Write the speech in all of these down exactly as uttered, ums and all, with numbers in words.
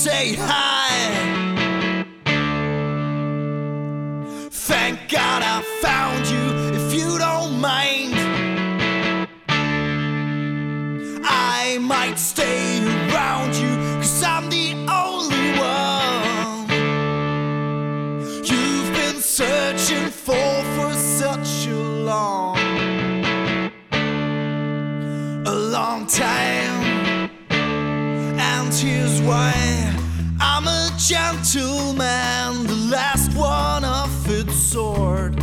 say hi. Thank God I found you, if you don't mind. I might stay around you, cause I'm the only one you've been searching for for such a long, a long time. And here's why: I'm a gentleman, the last one of its sort.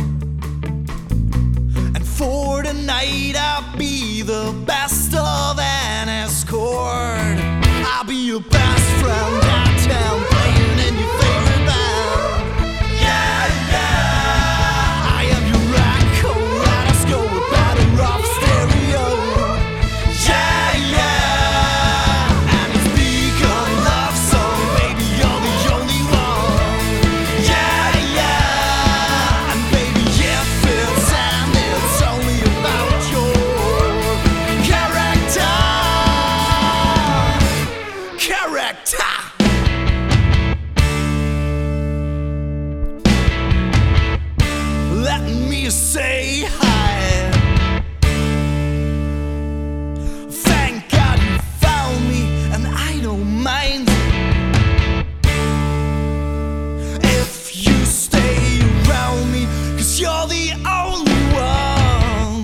And for the night I'll be the best of an escort. I'll be your best friend downtown, playing in your favorite band. Yeah, yeah, I am your echo, let us go a better off stereo. Yeah, yeah, and it's become love song, baby, you're the only one. Yeah, yeah, and baby, if it's and it's only about your character, character. Let me say hi. Thank God you found me, and I don't mind if you stay around me, cause you're the only one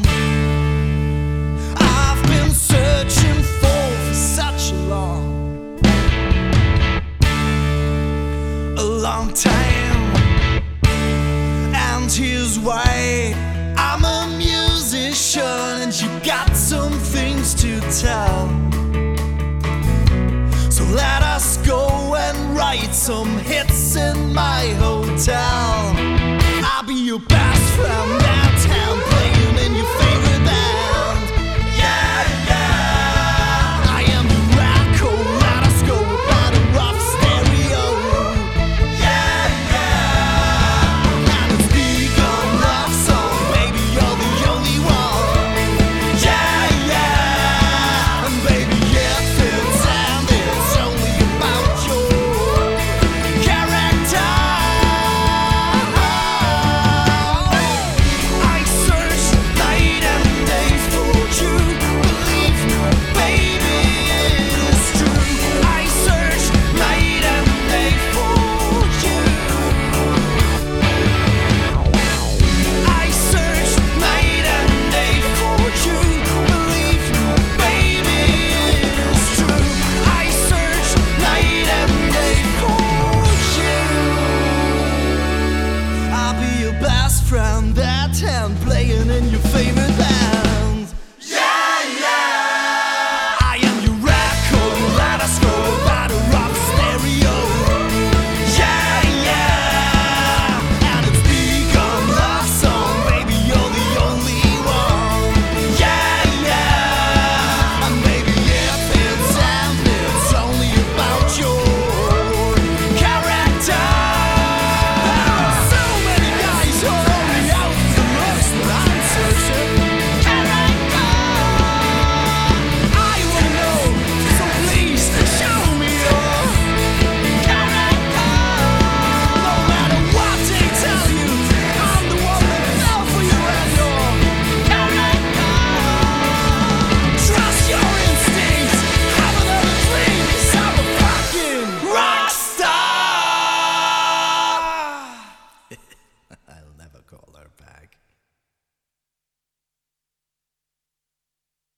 I've been searching for for such a long, a long time. And here's why: I'm a musician and you got some things to tell. So let us go and write some hits in my hotel.